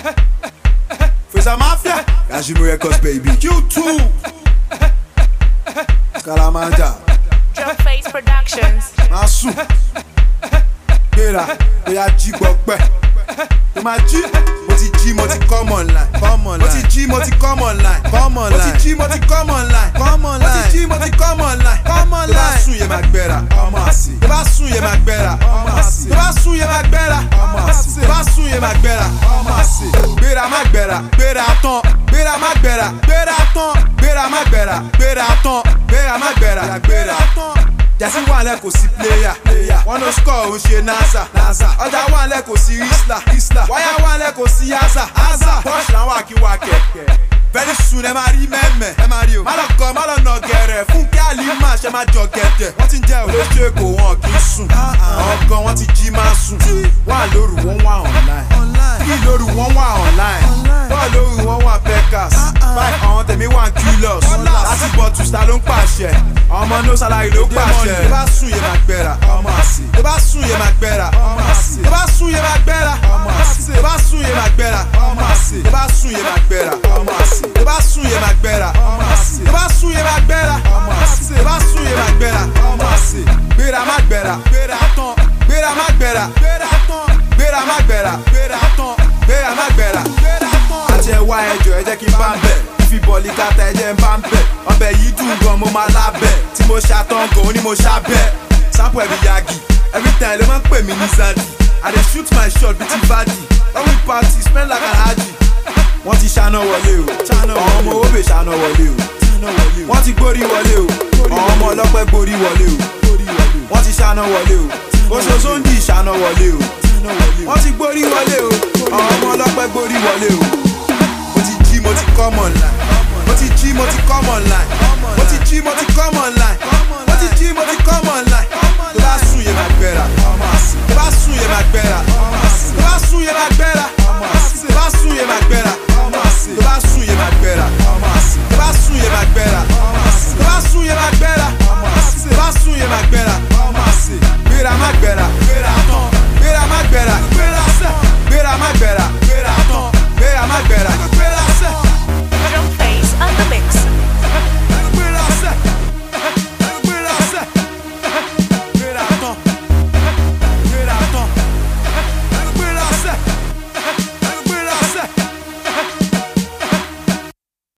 Feza Mafia, Kashimo Records baby. Q2, Scaramanga, Drumface Productions. Masu, Bera, Oya G Gbọpẹ́. To my G, mo ti G, mo ti come online. Mo ti G, mo ti come online. Mo ti G, mo ti come online. Mo ti G, mo ti come online. Tó bá sùn yẹ máa gbéra, ọmọ àsè. Tó bá sùn yẹ máa gbéra, ọmọ àsè. Tó bá sùn yẹ máa gbéra, ọmọ àsè. Tó bá sùn yẹ máa gbéra, ọmọ àsè. Gbéra má gbéra, gbéra tán. Gbéra má gbéra, gbéra tán. Gbéra má gbéra, gbéra tán. Gbéra má gbéra, gbéra tán. Jẹ́sí wà lẹ́ kò sí player. Wọ́n ló score òun ṣe NASA. Ọjà wà lẹ́ kò sí Isla. Wáyà wà lẹ́ kò sí Aza. Porsche làwọn àkíwá kẹ̀kẹ́. Very soon ẹ máa rí mẹ́mẹ́. Má lọ gọ, má lọ nà gẹ̀rẹ̀. Fúnkẹ́ Àlímà ṣe máa jọ gẹ̀dẹ̀. Wọ́n ti ń jẹ́ olóṣù Èkó wọn kì í sùn. Ọ̀gán wọn ti jí máa sùn. Wà lóru wọn wà online. Kí lóru wọn wà online. Bọ́ọ̀ lóru wọn wà Pecas. Báyìí àwọn tèmi wà Culus. Láti bọ̀ tùsítà ló ń pàṣẹ. Ọmọ no salary ló pàṣẹ. Tó bá sùn yẹ máa gbéra, ọmọ àsè. Tó bá sùn yẹ máa gbéra, ọmọ àsè. Tó bá sùn yẹ máa gbéra, ọmọ àsè. Tó bá sùn yẹ máa gbéra, ọmọ àsè. Tó bá sùn yẹ máa gbéra, ọmọ àsè. Tó bá sùn yẹ máa gbéra, ọmọ àsè. Tó bá sùn yẹ máa gbéra, ọmọ àsè. Tó bá sùn yẹ máa gbéra, ọmọ àsè. Gbéra má gbéra, gbéra tán. Gbéra má gbéra, gbéra tán. Gbéra má gbéra, gbéra tán. Gbéra má gbéra, gbéra tán. Àti ẹwà ẹjọ ẹ jẹ́ kí n bá ń bẹ̀. Fi bọ̀lì kàtà ẹ̀jẹ̀ ń bá ń bẹ̀. Ọbẹ̀ yìí dùn gan mo máa lábẹ̀. Tí mo ṣàtàn gan ni mo ṣàbẹ̀. Sample ẹ̀bí yagi. Every time ló máa ń pè mí ní Zadi. I dey shoot my shot bíi ti Vadi. When we party spend like Alhaji. Wọ́n ti ṣáná wọlé o. Àwọn ọmọ owó bè ṣáná wọlé o. Wọ́n ti gbórí wọlé o. Àwọn ọmọ ọlọ́pẹ́ gbórí wọlé o. Wọ́n ti ṣáná wọlé o. Oṣooṣo ń di ìṣáná wọlé o. Wọ́n ti gbórí wọlé o. Àwọn ọmọ ọlọ́pẹ́ gbórí wọlé o. Mo ti jí, mo ti come online. Mo ti jí, mo ti come online. Mo ti jí, mo ti come online. Mo ti jí, mo ti come online. Tó bá sùn yẹ máa gbéra.